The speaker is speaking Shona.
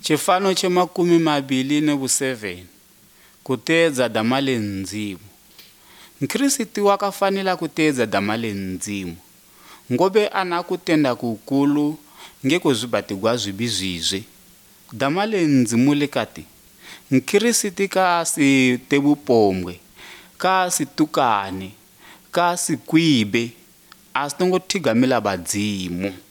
Chifano cha 27 kutedza dama le ndzimu. Mkristi wakafanela kutedza dama le ndzimu ngobe ana kutenda kukulu ngekuzvibatigwa zvibizvizve. Dama le ndzimu likati mkristi kasi tebupombwe, kasi tukane, kasi kwibe, asitongotigamela badzimu.